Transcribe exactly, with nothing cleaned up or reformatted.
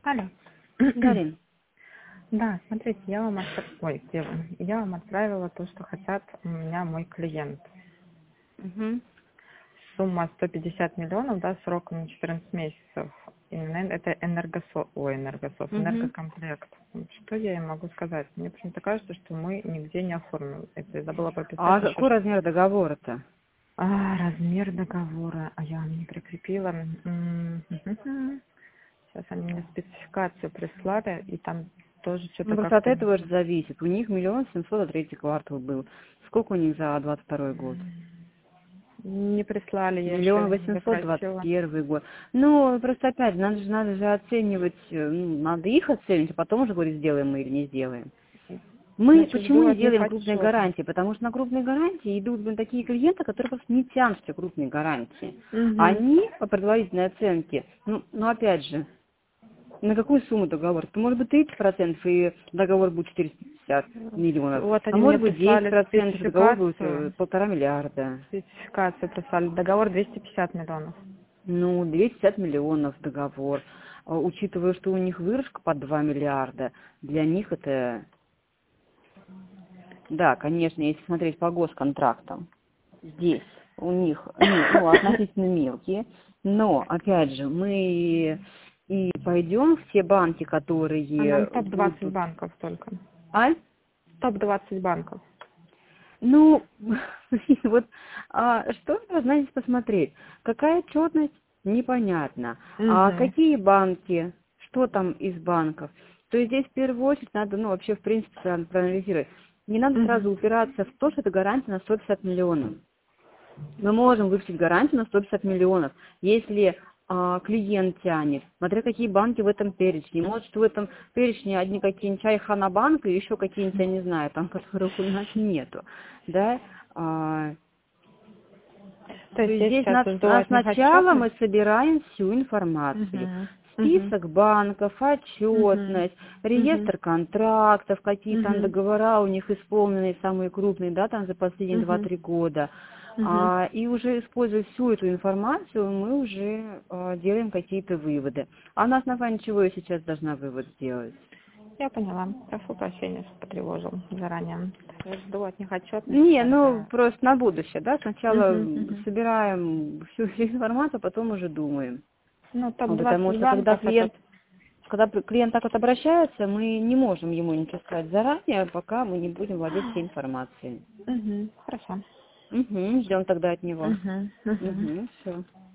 Алло. Дарин. Да, смотрите, я вам, отправ... Ой, где вы? Я вам отправила то, что хотят у меня мой клиент. Угу. Сумма сто пятьдесят миллионов, да, сроком на четырнадцать месяцев. Именно это энергосо... Ой, энергософт, Угу. энергокомплект. Что я им могу сказать? Мне почему-то кажется, что мы нигде не оформим. Это я забыла пописать А еще, какой что... размер договора-то? А, размер договора. А я вам не прикрепила. М, мгм. Сейчас они мне спецификацию прислали, и там тоже Ну, что-то просто от как-то... этого же зависит. У них миллион семьсот, а третий квартал был. Сколько у них за двадцать второй год? Не прислали, я еще Миллион не восемьсот двадцать запросила. первый год. Ну, просто опять, надо же, надо же оценивать, э, ну, надо их оценивать, а потом уже говорить, сделаем мы или не сделаем. Мы Значит, почему жду не от них делаем крупные отчет. гарантии? Потому что на крупные гарантии идут блин, такие клиенты, которые просто не тянут все крупные гарантии. Угу. Они по предварительной оценке, ну, ну опять же, на какую сумму договор? Это может быть тридцать процентов и договор будет четыреста пятьдесят миллионов. Вот А они мне может быть десять прислали процентов и договор будет э, спецификацию. полтора миллиарда. Спецификацию прислали. Договор двести пятьдесят миллионов. Ну, двести пятьдесят миллионов договор. А, учитывая, что у них выручка под два миллиарда, для них это... Да, конечно, если смотреть по госконтрактам, здесь у них, ну, ну, относительно мелкие, но, опять же, мы и пойдем в те банки, А нам которые топ двадцать будут... банков только. А? топ двадцать банков. Ну, вот а, что должна здесь посмотреть? Какая отчетность? Непонятно. А Угу. какие банки? Что там из банков? То есть здесь в первую очередь надо, ну, вообще, в принципе, надо проанализировать. Не надо Угу. сразу упираться в то, что это гарантия на сто пятьдесят миллионов. Мы можем выпустить гарантию на сто пятьдесят миллионов, если а, клиент тянет, смотря какие банки в этом перечне. Может, в этом перечне одни какие-нибудь Айханабанк и еще какие-нибудь, я не знаю, там, которых у нас нету. Да? А, То то есть есть я здесь сейчас нас, жду нас от них сначала отчетность. мы собираем всю информацию. Угу. Угу. Список банков, Угу. отчетность, Угу. реестр контрактов, какие там Угу. договора у них исполненные, самые крупные, да, там за последние Угу. два-три года. Угу. А, и уже используя всю эту информацию, мы уже а, делаем какие-то выводы. А на основании чего я сейчас должна вывод сделать? Я поняла. Прошу прощения, что потревожил заранее. Я жду от них отчетность Не, ну тогда. просто на будущее, да, сначала Угу. Угу. собираем всю информацию, а потом уже думаем. Ну, топ Ну, потому двадцать что когда банков это... клиент, когда клиент так вот обращается, мы не можем ему ничего сказать заранее, пока мы не будем владеть всей информацией. Угу. Хорошо. Угу, ждем тогда от него. Угу. Угу. Угу, все.